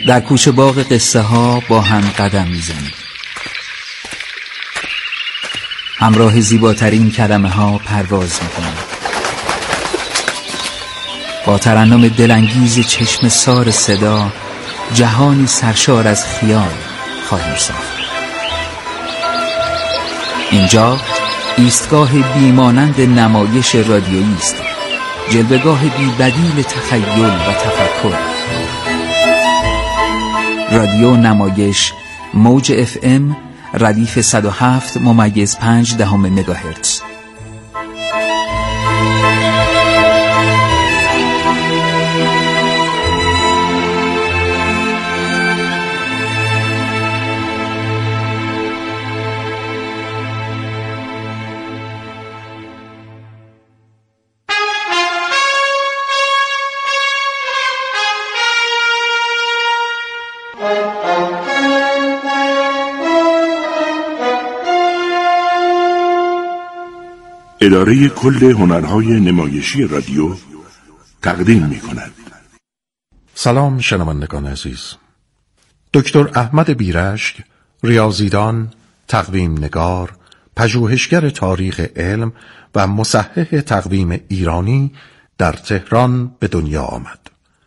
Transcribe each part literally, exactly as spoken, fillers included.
در کوچه باغ قصه ها با هم قدم میزنیم. همراه زیباترین کلمه ها پرواز میکنیم. با ترنم دلانگیز چشم سار صدا جهانی سرشار از خیال خواهیم ساخت. اینجا ایستگاه بیمانند نمایش رادیویی است، جلوه‌گاه بی بدیل تخیل و تفکر. رادیو نمایش موج اف ام ردیف صد و هفت ممیز پنج دهم مگاهرتز. اداره کل هنرهای نمایشی رادیو تقدیم می کند. سلام شنوندگان عزیز. دکتر احمد بیرشک، ریاضیدان، تقویم نگار، پژوهشگر تاریخ علم و مصحح تقویم ایرانی در تهران به دنیا آمد.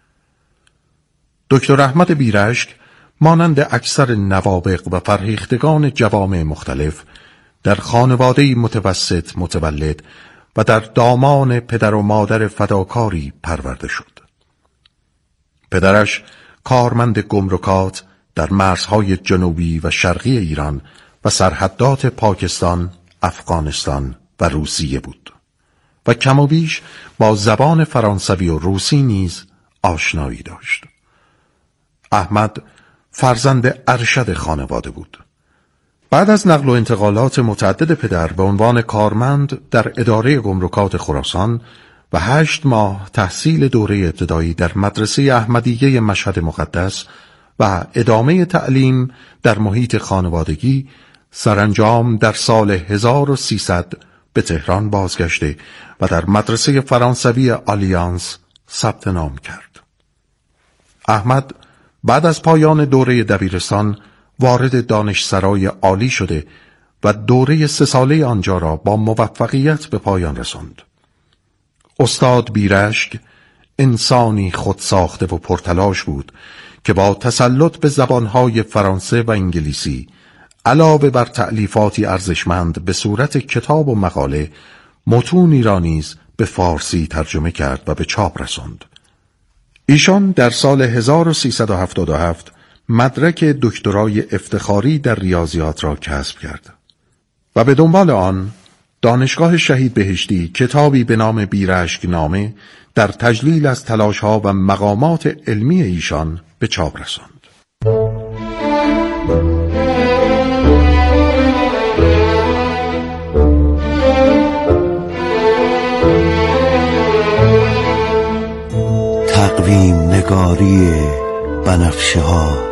دکتر احمد بیرشک مانند اکثر نوابغ و فرهیختگان جوامع مختلف در خانواده متوسط متولد و در دامان پدر و مادر فداکاری پرورده شد. پدرش کارمند گمرکات در مرزهای جنوبی و شرقی ایران و سرحدات پاکستان، افغانستان و روسیه بود و کم و بیش با زبان فرانسوی و روسی نیز آشنایی داشت. احمد فرزند ارشد خانواده بود. بعد از نقل و انتقالات متعدد پدر به عنوان کارمند در اداره گمرکات خراسان و هشت ماه تحصیل دوره ابتدایی در مدرسه احمدیه مشهد مقدس و ادامه تعلیم در محیط خانوادگی، سرانجام در سال هزار و سیصد به تهران بازگشته و در مدرسه فرانسوی آلیانس ثبت نام کرد. احمد بعد از پایان دوره دبیرستان وارد دانشسرای عالی شده و دوره سه ساله آنجا را با موفقیت به پایان رساند. استاد بیرشک انسانی خودساخته و پرتلاش بود که با تسلط به زبانهای فرانسه و انگلیسی علاوه بر تألیفاتی ارزشمند به صورت کتاب و مقاله، متونی را نیز به فارسی ترجمه کرد و به چاپ رساند. ایشان در سال هزار و سیصد و هفتاد و هفت مدرک دکترای افتخاری در ریاضیات را کسب کرد و به دنبال آن دانشگاه شهید بهشتی کتابی به نام بیرشک نامه در تجلیل از تلاش‌ها و مقامات علمی ایشان به چاپ رساند. تقویم نگاری بنفشه ها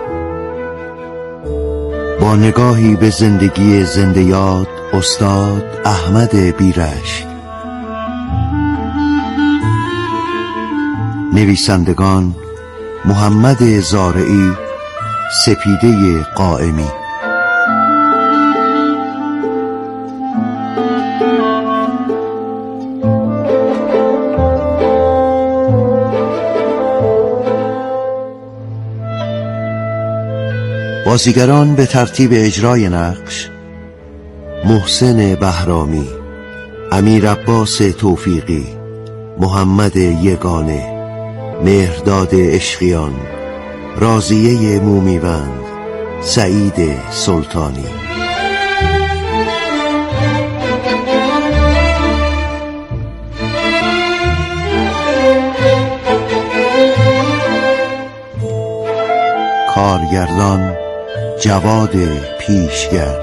با نگاهی به زندگی زنده یاد استاد احمد بیرشک. نویسندگان محمد زارعی، سپیده قائمی. بازیگران به ترتیب اجرای نقش: محسن بهرامی، امیر عباس توفیقی، محمد یگانه، مهرداد عشقیان، راضیه مومیوند، سعید سلطانی. کارگردان جواد پیشگر.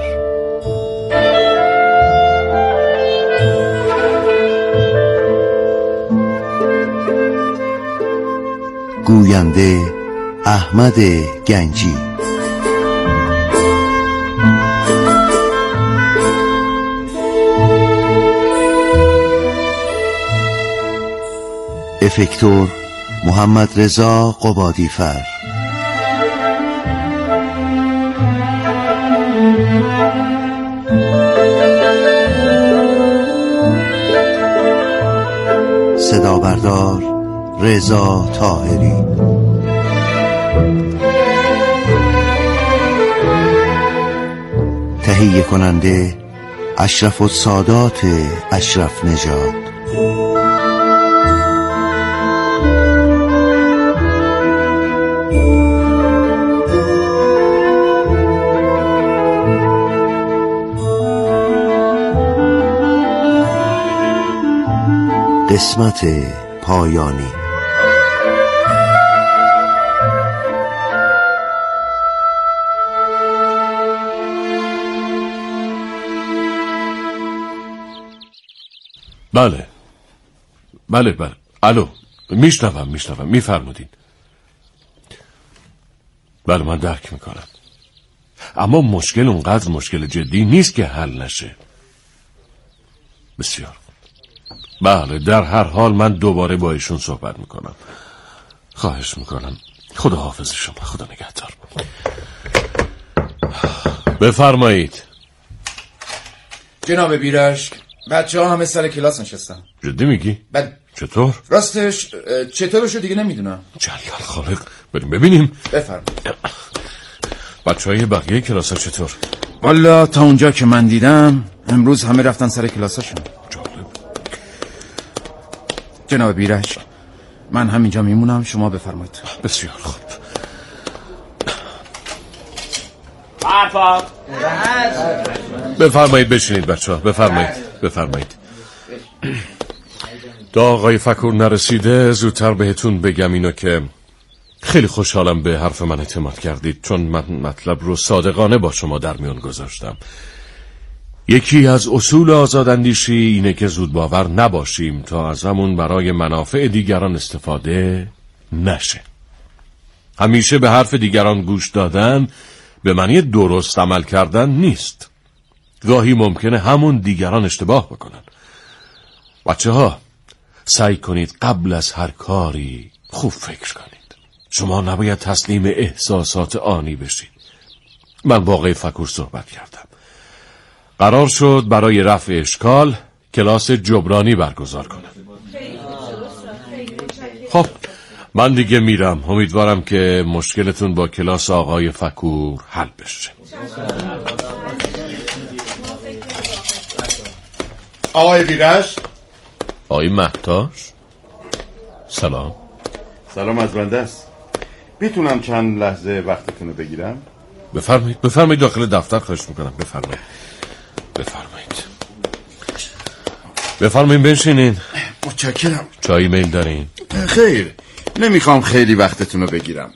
گوینده احمد گنجی. افکتور محمد رضا قبادیفر. کلاهبردار رضا طاهری. تهیه کننده اشرف السادات اشرف نژاد. قسمت پایانی. بله بله بله الو، میشنوم میشنوم میفرمودین. بله من درک میکنم، اما مشکل اونقدر مشکل جدی نیست که حل نشه. بسیار بله، در هر حال من دوباره با ایشون صحبت میکنم. خواهش میکنم. خدا حافظ شما. خدا نگهدار. بفرمایید. جناب بیرشک، بچه ها همه سر کلاس نشستن. جدی میگی؟ بله. چطور؟ راستش چطورشو دیگه نمیدونم. جلال خالق، بریم ببینیم. بفرمایید. بچه های بقیه کلاس ها چطور؟ والا تا اونجا که من دیدم امروز همه رفتن سر کلاساشون. جالب. جناب بیرشک، من همینجا میمونم، شما بفرمایید. بسیار خوب. بفرمایید بشینید بچه ها، بفرمایید بفرمایید. تا آقای فکور نرسیده زودتر بهتون بگم اینو که خیلی خوشحالم به حرف من اعتماد کردید، چون من مطلب رو صادقانه با شما در میان گذاشتم. یکی از اصول آزاداندیشی اینه که زود باور نباشیم تا از همون برای منافع دیگران استفاده نشه. همیشه به حرف دیگران گوش دادن به معنی درست عمل کردن نیست. گاهی ممکنه همون دیگران اشتباه بکنن. بچه ها سعی کنید قبل از هر کاری خوب فکر کنید. شما نباید تسلیم احساسات آنی بشید. من با آقای فکور صحبت کردم. قرار شد برای رفع اشکال کلاس جبرانی برگزار کنم. خب من دیگه میرم. امیدوارم که مشکلتون با کلاس آقای فکور حل بشه. آقای بیرش. آقای مهتاش. سلام. سلام از بنده است. میتونم چند لحظه وقتتون رو بگیرم؟ بفرمایید بفرمایید داخل دفتر. خواهش میکنم. بفرمایید بفرمایید بفرمایید بنشینین. متشکرم. چای میل دارین؟ خیر، نمیخوام خیلی وقتتون رو بگیرم.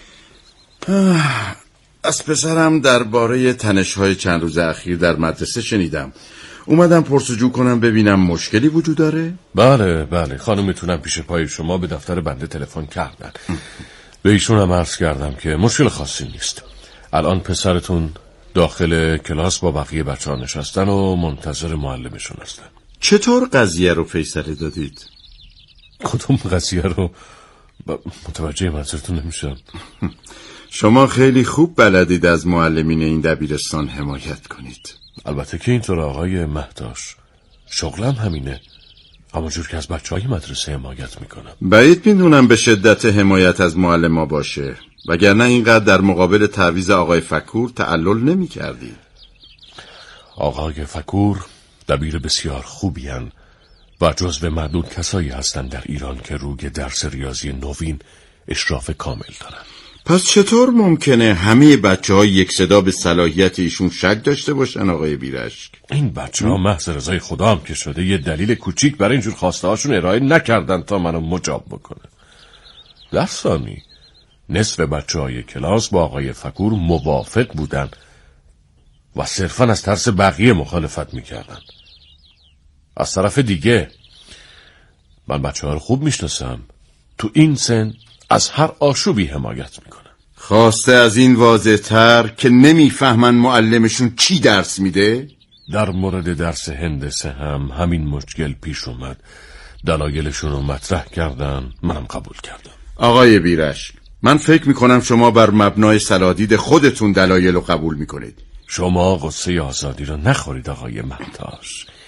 از پسرم درباره تنش‌های چند روز اخیر در مدرسه شنیدم. اومدم پرسجو کنم ببینم مشکلی وجود داره؟ بله بله، خانم میتونم پیش پای شما به دفتر بنده تلفن کردن. به ایشون هم عرض کردم که مشکل خاصی نیست. الان پسرتون داخل کلاس با بقیه بچه ها نشستن و منتظر معلمشون هستن. چطور قضیه رو فیصله دادید؟ کدوم قضیه رو؟ متوجه منظورتون نمیشم. شما خیلی خوب بلدید از معلمین این دبیرستان حمایت کنید. البته که اینطور آقای مهتاش، شغلم همینه، همونجور که از بچه های مدرسه حمایت میکنم. بعید میدونم به شدت حمایت از معلم ها باشه، وگرنه اینقدر در مقابل تعویض آقای فکور تعلل نمی کردی. آقای فکور دبیر بسیار خوبی هن و جزو معدود کسایی هستن در ایران که روی درس ریاضی نوین اشراف کامل دارن. پس چطور ممکنه همه بچه ها یک صدا به صلاحیت ایشون شک داشته باشن آقای بیرشک؟ این بچه ها محض رضای خدا هم که شده یه دلیل کوچیک برای اینجور خواسته هاشون ارائه نکردن تا منو مجاب بکنه. در ثانی نصف بچه های کلاس با آقای فکور موافق بودن و صرفا از ترس بقیه مخالفت میکردن. از طرف دیگه من بچه ها رو خوب میشناسم، تو این سن از هر آشوبی حمایت میکنن. خواسته از این واضح تر که نمیفهمن معلمشون چی درس میده؟ در مورد درس هندسه هم همین مشکل پیش اومد. دلایلشون رو مطرح کردن، منم قبول کردم. آقای بیرشک، من فکر میکنم شما بر مبنای سلادید خودتون دلایل رو قبول میکنید. شما قصه آزادی رو نخورید آقای مهتاش.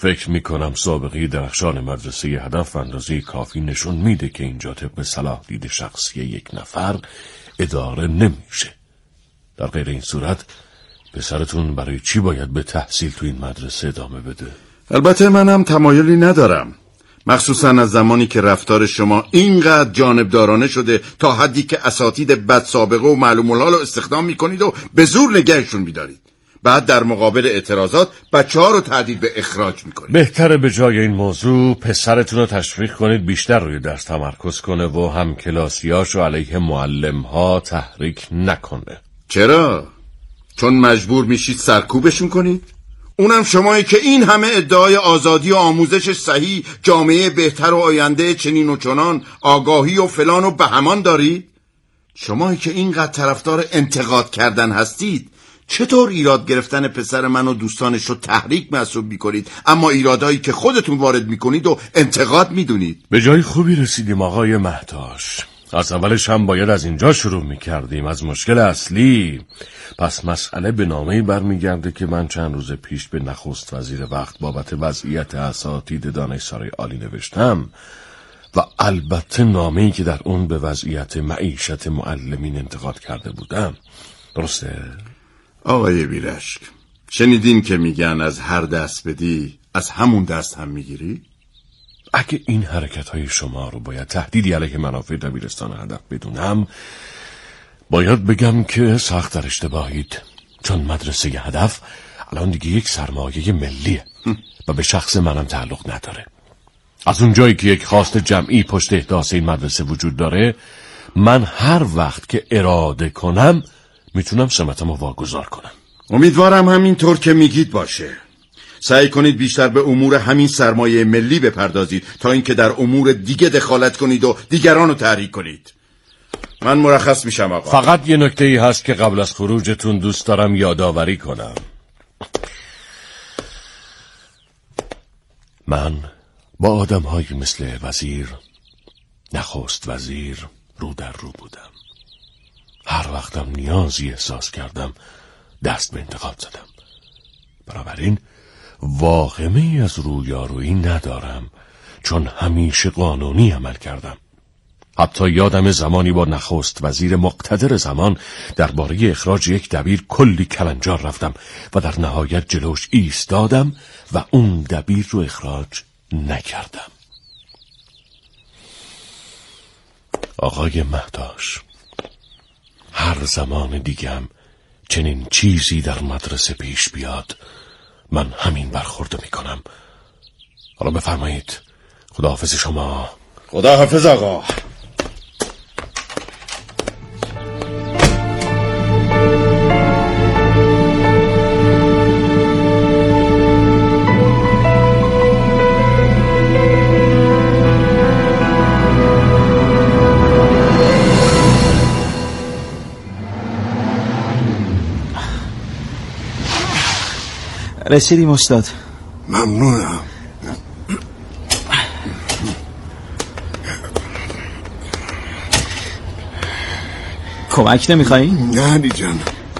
فکر میکنم سابقه درخشان مدرسه هدف اندازه کافی نشون میده که اینجا طبق صلاح دید شخصی یک نفر اداره نمیشه. در غیر این صورت پسرتون برای چی باید به تحصیل تو این مدرسه ادامه بده؟ البته منم تمایلی ندارم، مخصوصا از زمانی که رفتار شما اینقدر جانبدارانه شده تا حدی که اساتید بد سابقه و معلوم الحال رو استخدام میکنید و به زور نگهشون میدارید. بعد در مقابل اعتراضات بچه ها رو تهدید به اخراج میکنید. بهتره به جای این موضوع پسرتون رو تشویق کنید بیشتر روی درس تمرکز کنه و هم کلاسیاشو علیه معلم ها تحریک نکنه. چرا؟ چون مجبور میشید سرکوبشون کنید؟ اونم شمایی که این همه ادعای آزادی و آموزش صحیح، جامعه بهتر و آینده چنین و چنان، آگاهی و فلان و بهمان دارید؟ شمایی که اینقدر طرفدار انتقاد کردن هستید، چطور ایراد گرفتن پسر من و دوستانش رو تحریک محسوب میکنید، اما ایرادایی که خودتون وارد میکنید و انتقاد میدونید؟ به جای خوبی رسیدیم آقای مهتاش. از اولش هم باید از اینجا شروع میکردیم، از مشکل اصلی. پس مسئله به نامه‌ای برمیگرده که من چند روز پیش به نخست وزیر وقت بابت وضعیت اساتید دانشسرای عالی نوشتم و البته نامه‌ای که در اون به وضعیت معیشت معلمین انتقاد کرده بودم. درسته؟ آقای بیرشک، شنیدین که میگن از هر دست بدی از همون دست هم میگیری؟ اگه این حرکت‌های شما رو باید تهدیدی علیه منافع دبیرستان هدف بدونم، باید بگم که سخت در اشتباهید، چون مدرسه هدف الان دیگه یک سرمایه ملیه و به شخص منم تعلق نداره. از اون جایی که یک خواست جمعی پشت احداث این مدرسه وجود داره، من هر وقت که اراده کنم میتونم سمتمو واگذار کنم. امیدوارم همینطور که میگید باشه. سعی کنید بیشتر به امور همین سرمایه ملی بپردازید تا اینکه در امور دیگه دخالت کنید و دیگران رو تحریک کنید. من مرخص میشم آقا. فقط یه نکته ای هست که قبل از خروجتون دوست دارم یادآوری کنم. من با آدم‌هایی مثل وزیر، نخست وزیر رو در رو بودم. هر وقتم نیازی احساس کردم دست به انتقاد زدم. بنابراین واقعی از رویارویی ندارم، چون همیشه قانونی عمل کردم. حتی یادم زمانی با نخست وزیر مقتدر زمان درباره اخراج یک دبیر کلی کلنجار رفتم و در نهایت جلوش ایستادم و اون دبیر رو اخراج نکردم. آقای مهتاش، هر زمان دیگم چنین چیزی در مدرسه پیش بیاد، من همین برخورد میکنم. حالا بفرمایید. خداحافظ شما. خداحافظ آقا. رسیدیم استاد. ممنونم. کمک نمیخوایی؟ نه علی جان.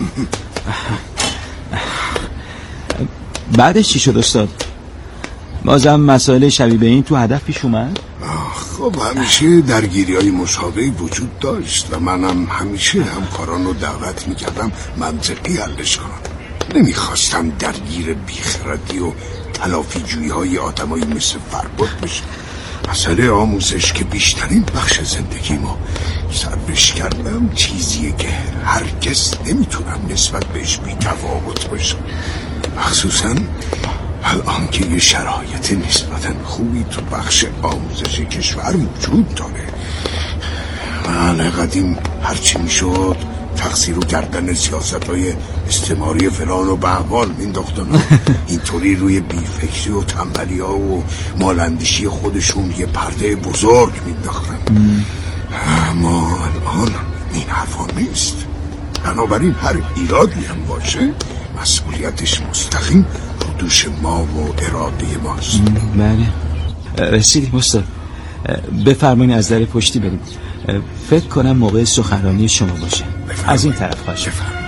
بعدش چی شد استاد؟ بازم مسائل شبیه به این تو هدف پیش اومد؟ خب همیشه درگیری های مشابهی وجود داشت و منم همیشه همکاران رو دعوت میکردم منطقی حلش کنم. نمیخواستم درگیر بیخردی و تلافی جویی های آدمایی مثل فرباد بشه. مسئله آموزش که بیشترین بخش زندگیمو سربش کردم چیزیه که هرگز نمیتونم نسبت بهش بی تفاوت باشم، مخصوصا الان که یه شرایط نسبتا خوبی تو بخش آموزش کشور موجود داره. من قدیم هرچی میشد تقصیر و گردن سیاست های استعماری فلان و بهوال مینداختن، اینطوری روی بیفکری و تنبلی ها و مالندیشی خودشون یه پرده بزرگ مینداختن. اما الان این حرفا نیست. بنابراین هر ایرادی هم باشه مسئولیتش مستقیم رو دوش ما و اراده ماست. بله رسیدیم استاد. بفرمایید از در پشتی بریم. فکر کنم موقع سخنرانی شما باشه. بفرمایید. از این طرف باشه. بفرمایید.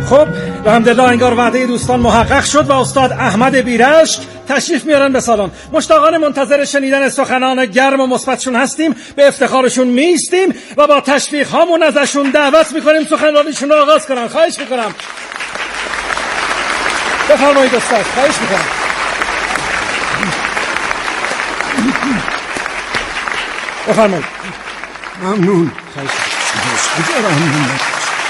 خب الحمدلله انگار وعده دوستان محقق شد و استاد احمد بیرشک تشریف میارن به سالن. مشتاقان منتظر شنیدن سخنان گرم و مثبتشون هستیم، به افتخارشون میستیم و با تشویق هامون ازشون دعوت میکنیم سخنرانیشون رو آغاز کنن. خواهش میکنم. بفرمایید استاد. خواهش میکنم. بفرمایید. ممنون. خواهش میکنم.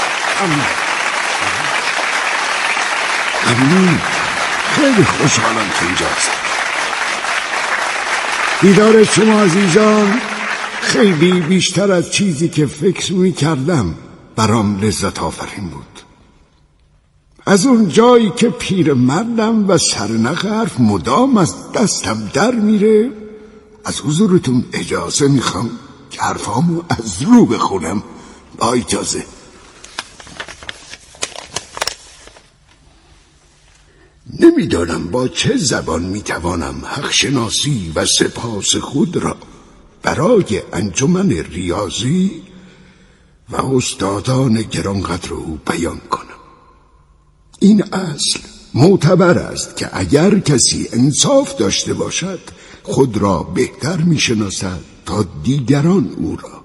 ممنون. خیلی خوشحالم که اینجا هستم. دیدار شما عزیزان خیلی بیشتر از چیزی که فکر می کردم برام لذت آفرین بود. از اون جایی که پیر مردم و سرنخ حرف مدام از دستم در میره، از حضورتون اجازه میخوام که حرفامو از رو بخونم. با اجازه. نمیدانم با چه زبان میتوانم حق شناسی و سپاس خود را برای انجمن ریاضی و استادان گرانقدر او بیان کنم. این اصل معتبر است که اگر کسی انصاف داشته باشد خود را بهتر میشناسد تا دیگران او را،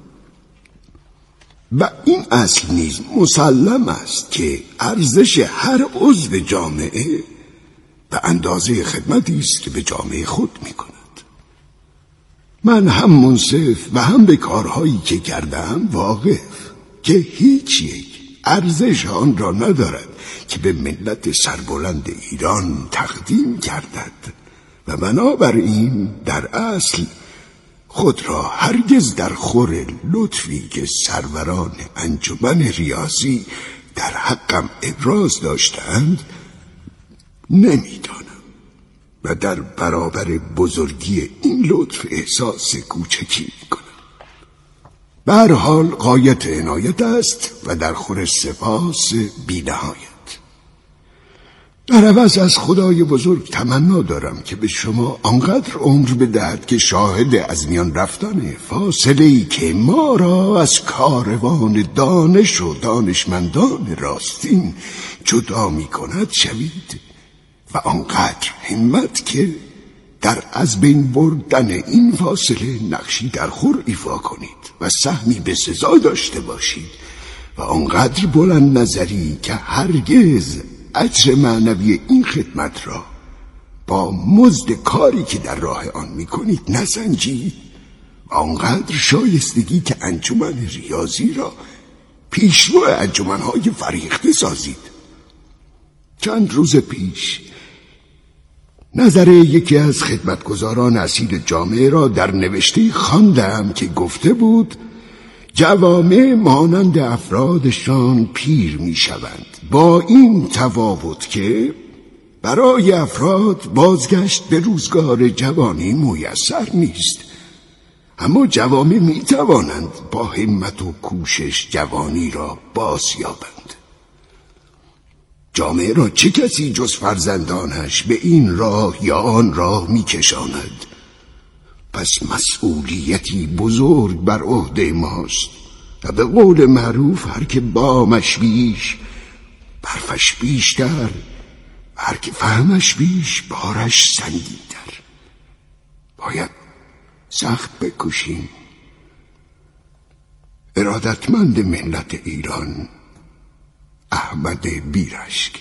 و این اصل نیز مسلم است که ارزش هر عضو جامعه به اندازه خدمتی است که به جامعه خود می کند. من هم منصف و هم به کارهایی که کردم واقف که هیچ یک ارزش آن را ندارد که به ملت سربلند ایران تقدیم گردد و بنابراین در اصل خود را هرگز در خور لطفی که سروران انجمن ریاضی در حقم ابراز داشتند نمیدانم و در برابر بزرگی این لطف احساس کوچکی میکنم. به هر حال غایت عنایت است و در خور سپاس بی نهایت. در عوض از خدای بزرگ تمنا دارم که به شما آنقدر عمر بدهد که شاهد از میان رفتن فاصله‌ای که ما را از کاروان دانش و دانشمندان راستین جدا می کند شوید و آنقدر همت که در از بین بردن این فاصله نقشی در خور ایفا کنید و سهمی به سزا داشته باشید و آنقدر بلند نظری که هرگز اجر معنوی این خدمت را با مزد کاری که در راه آن میکنید نسنجید و آنقدر شایستگی که انجمن ریاضی را پیشرو انجمنهای فریخته سازید. چند روز پیش نظر یکی از خدمتگزاران اصیل جامعه را در نوشته خواندم که گفته بود جوامع مانند افرادشان پیر می شوند، با این تفاوت که برای افراد بازگشت به روزگار جوانی میسر نیست، اما جوامع می توانند با همت و کوشش جوانی را باز یابند. جامعه را چه کسی جز فرزندانش به این راه یا آن راه می کشاند؟ پس مسئولیتی بزرگ بر عهده ماست و به قول معروف هر که بامش بیش برفش بیشتر، هر که فهمش بیش بارش سنگین‌تر. باید سخت بکوشیم. ارادتمند ملت ایران، احمد بیرشک.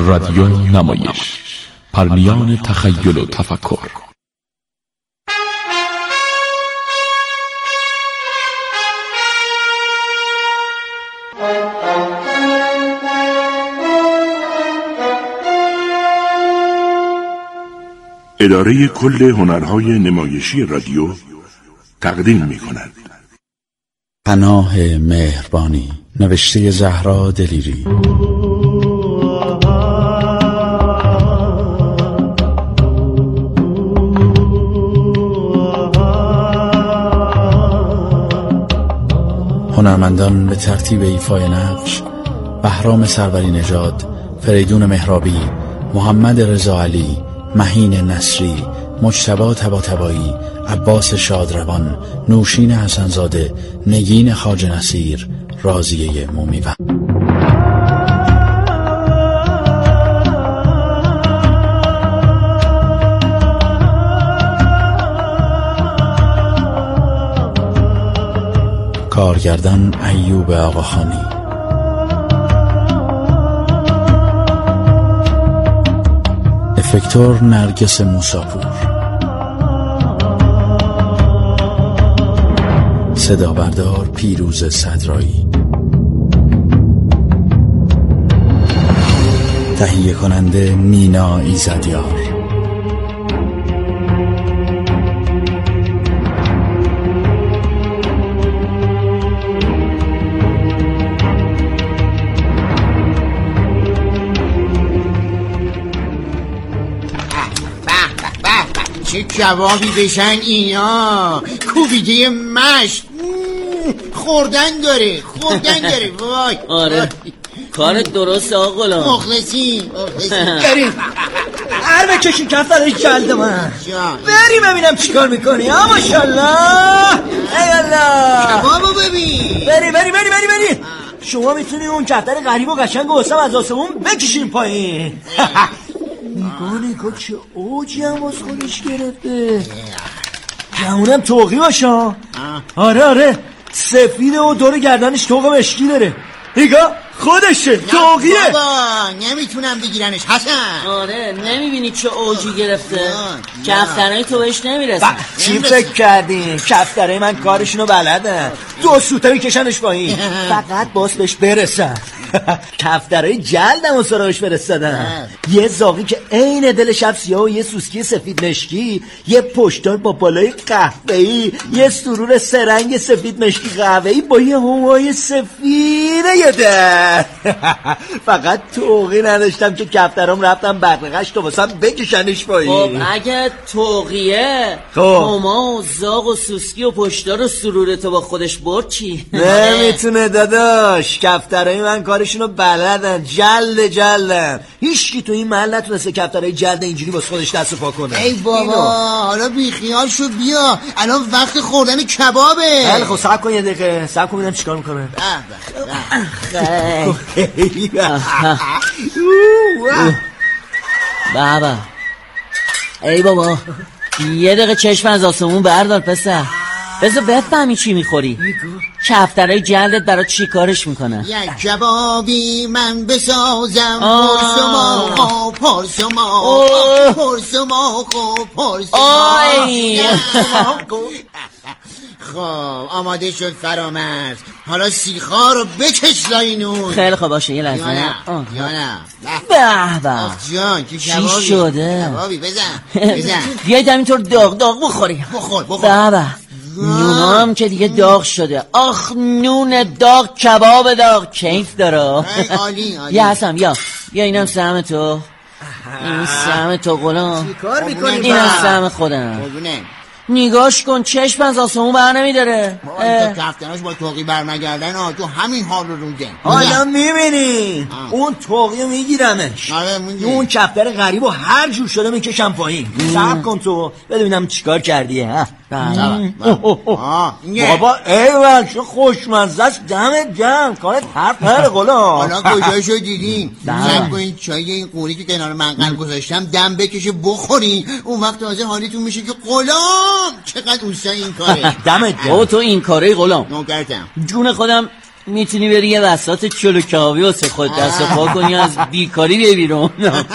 رادیو نمایش، پرمیان تخیل و تفکر. اداره کل هنرهای نمایشی رادیو تقدیم می کند. پناه مهربانی، نوشته زهرا دلیری. هنرمندان به ترتیب ایفای نقش: بهرام سروری نژاد، فریدون مهرابی، محمد رضا علی، مهین نصری، مجتبی طباطبایی، عباس شادروان، نوشین حسنزاده، نگین خواجه نصیر، راضیه مومیوند. کارگردان ایوب آقاخانی. افکتور نرگس موساپور. صدا بردار پیروز صدرایی. تهیه کننده مینا ایزدیار. چه کبابی بشن اینا، کوبیده مشت، خوردن داره خوردن داره. وای آره کارت درست آقا غلام. مخلصی مخلصی. بریم هر بکشی کفتر جلد من بریم ببینم چیکار میکنی. ها ماشالله ایالله کبابو ببین. بری بری بری بری بری شما میتونی اون کفتر غریب و قشنگ و حساب از آسمون بکشین پایین. نگاه نگاه چه اوجی هم از خودش گرفته. گمونم توقی باشا. آره آره سفیده و دور گردنش توق مشکی داره. نگاه خودشه توقیه. بابا نمیتونم بگیرنش حسن. آره نمیبینی چه اوجی گرفته. کفترهای تو بهش نمیرسه. چی فکر کردین؟ کفترهای من کارشونو بلدن، دو سوته میکشنش پایین. فقط باس بهش برسن. کفترهای جلدم و سراغش فرستادن. یه زاغی که عین دل شب سیاه و یه سوسکی سفید مشکی، یه پشتار با بالای قهوه‌ای، یه سرور سرنگ سفید مشکی قهوه‌ای با یه هوای سفید یه در. فقط توقی نداشتم که کفترام رفتم بقرقش تو واسم بکشنش پایین. خب اگه توقیه هما و زاغ و سوسکی و پشتار و سرور تو با خودش برد چی؟ نمیتونه داداش، کفترهای من کارشونو بلدن، جلد جلدن. هیچکی تو این محل نتونسته کفترهای جلد اینجوری باز خودش دست پا کنه. ای بابا حالا بیخیال شو بیا، الان وقت خوردن کبابه. بله خب صبر کن یه دقیقه، صبر کن ببینم چیکار میکنه. بابا ای بابا یه دقیقه چشم از آسمون بردار پسر، بذار بفهمی چی میخوری. کفترهای جلدت برای چی کارش میکنه؟ یک کبابی من بسازم، پرسما خو پرسما پرسما خو پرسما. خب آماده شد فرامرز، حالا سیخا رو بکش لای نون. خیلی خوب باشه یه لحظه. یا نه یا نه به به جان که چی شده؟ کبابی بزن بزن. بیاید همینطور داغ داغ بخوری. بخور بخور. بابا نون هم که دیگه داغ شده. آخ نون داغ کباب داغ کیف داره. عالی عالی. یا حسن یا یا اینم سهم تو، این سهم تو غلام. چیکار میکنی؟ اینم سهم خودم. نگاش کن چشم از آسمون بر نمیداره. تا کفتراش با توقی بر نگردن آه تو همین حال رو روده. حالا میبینی اون توقی رو میگیرمش. اون کفتر غریب و هر جور شده میکشم پایین. صبر کن تو ببینم چیکار کردی. ها بابا ایول چه خوشمزه است، دمت گرم، کارت حرف نره غلام. حالا کجاشو دیدین؟ زن با این چای این قوری که کنار منقل گذاشتم دم بکشه بخورین، اون وقت تازه حالیتون میشه که غلام چقدر اوستا این کاره. دمت گرم. او تو این کاره غلام نوکرتم. جون خودم میتونی بری یه بساط چلو کبابی واسه خود دست پا کنی از بیکاری بیای بیرون.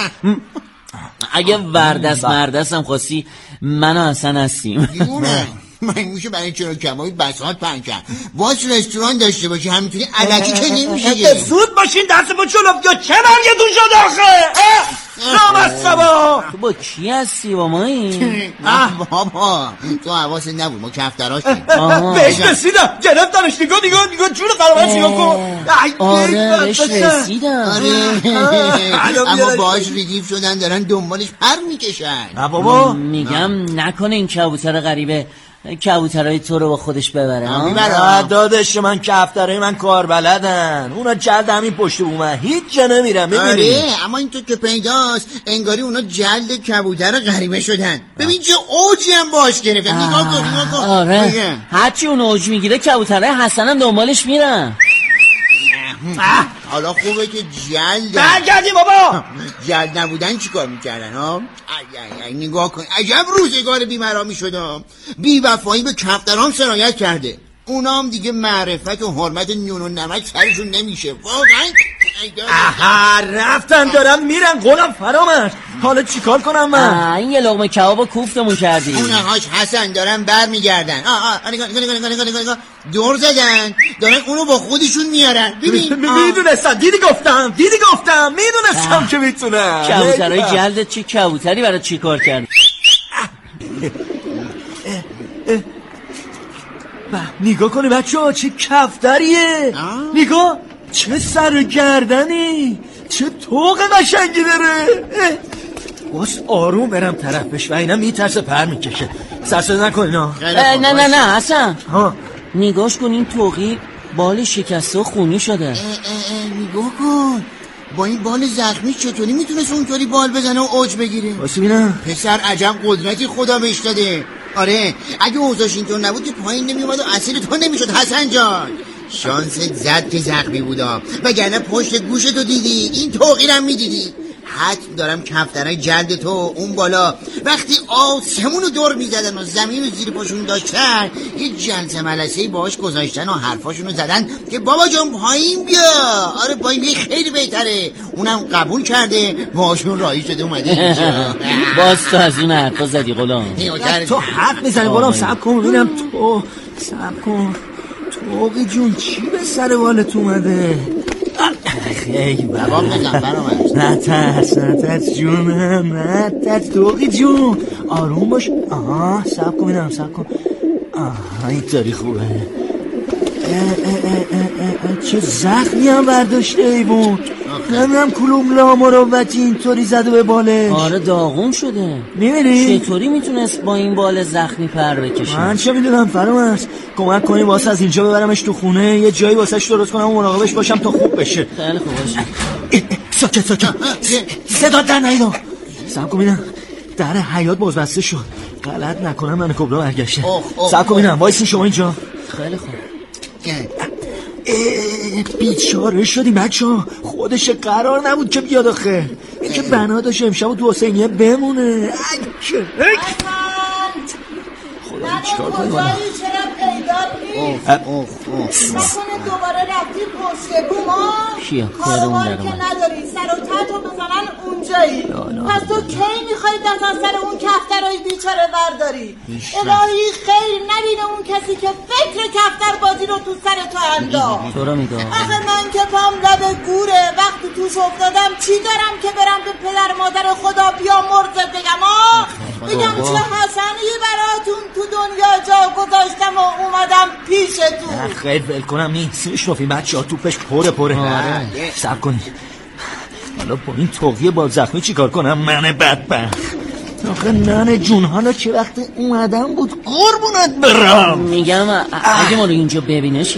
اگه وردست مردستم خواستی من و حسن هستیم. من میشه برای چلو کبابی بساط پنج کرد. باز رستوران داشته باشی همینطوری الکی که نمیشه. زود باشین دست با چلو یا چه من یه دون شد آخه نامستبا. تو با کی هستی با ما این؟ بابا تو حواست نبود ما کفتراش بهش رسیدم گرفتنش. نگاه نگاه نگاه جون قرارش نگاه کن. آره بهش رسیدم. اما باش ریگیف شدن دارن دنبالش پر میکشن. بابا میگم نکنه این کبوتر غریبه کبوترهای تو رو با خودش ببره. میبره دادش من کفترهای من کار بلدن. اونا جلد همین پشت بومن هیچ جا نمیرم. آره اما این تو که پیداست انگاری اونا جلد کبوتر غریبه شدن. ببین چه اوجی هم باش گرفته. نگاه کن نگاه کن. آره هرچی اون اوج میگیره کبوترهای حسن هم دنبالش میرن. حالا خوبه که جلد برگردی بابا. جلد نبودن چی کار میکردن ها؟ ای ای نگاه کن عجب روزگار بیمرامی شدم. بی وفایی به کفترام سرایت کرده. اونام دیگه معرفت و حرمت نون و نمک سرشون نمیشه واقعا. آها رفتن دارن میرن قولم فرامد. حالا چیکار کنم من؟ این یه لقمه کبابو کوفتمون کردی. اونهاش حسن دارن بر میگردن. آه آه نگاه نگاه نگاه نگاه نگاه دور زدن دارن اونو با خودشون میارن. ببین میدونستم دیدی گفتم دیدی گفتم میدونستم که میتونم. کبوترهای جلدت چه کبوتری برای چی کار کرد؟ نگاه کنی بچه ها چه کفتریه. نگاه چه سر گردنی چه طوق قشنگی داره. باز آروم برم طرفش و اینا میترسه پر میکشه. سرساز نکن اینا. نه نه نه حسن نگاش کن این طوقی بال شکسته و خونی شده. اه اه اه نگاه کن با این بال زخمی چطوری میتونست اونطوری بال بزنه و اوج بگیره؟ واسه بینم پسر عجب قدرتی خدا بهش داده. آره اگه اوضاعش اینطور نبود که پایین نمیومد و اسیر تو نمیشد حسن جان. شانست زد که زخمی بودم وگرنه پشت گوشتو دیدی این توقیرم میدیدی. حتم دارم کفترهای جلد تو اون بالا وقتی آسمون رو دور میزدن و زمین رو زیر پاشون داشتن یه جلسه ملسه‌ای باهاش گذاشتن و حرفاشون رو زدن که بابا جان پایین بیا. آره پایین بیا خیلی بهتره. اونم قبول کرده باهاشون راهی شده اومده اینجا. باز تو از این حرفا زدی غلام. تو حرف میزنی غلام. صبر کن ببینم تو صبر کن. توقی جون چی به سر والت اومده؟ خیلی بابا بزن برامد. نترس نترس جونم نترس توقی جون آروم باش. آها سب کن میدم سب کن. آها اینطوری خوبه. اه اه اه اه اه چه زخمی هم برداشته ایبون. نمیم کلوم لامروتی اینطوری زده به بالش. آره داغون شده. میبینی؟ چطوری میتونست با این بال زخمی پر بکشه؟ من چه میدونم فرامرز. کمک کنی واسه از اینجا ببرمش تو خونه یه جایی واسهش درست کنم و مراقبش باشم تا خوب بشه. خیلی خوب باشه. ساکت ساکت صدا در نیدم. سب کن بینم در حیات باز بسته شد. غلط نکنم من کبرا برگشته. سب کن بینم وایسی شما اینجا. خیلی خوب. بیچاره شدیم بچه ها. خودش قرار نبود که بیاد آخه. این که بنا داشت امشب تو حسینیه بمونه. خدا چیکار کنیم چرا پیدا نیست؟ نکنه دوباره رفتی پشت بوما کاروان که نداری سر و تتو بزنن اونجایی. پس تو کی میخوایی دستان سر اون کفترهای بیچاره برداری؟ الهی خیر نبینه اون کسی که فکر کفتر بازی رو تو سر تو انداخت. تو رو میگم آخه من که پام لب گوره وقتی توش افتادم چی دارم که برم به پدر مادر خدا بیا مرزت بگم آه بگم چه حسنی براتون تو دنیا جا گذاشتم و اومدم پیشتون. خیلی ول کنم نیست شوفی بچه ها توپش پره پره. سب کنی حالا با این توقیه با زخمی چی کار کنم من بدبخت. آخه ننه جون حالا چه وقت اومدم بود قربونت برم. میگم اگه ما رو اینجا ببینش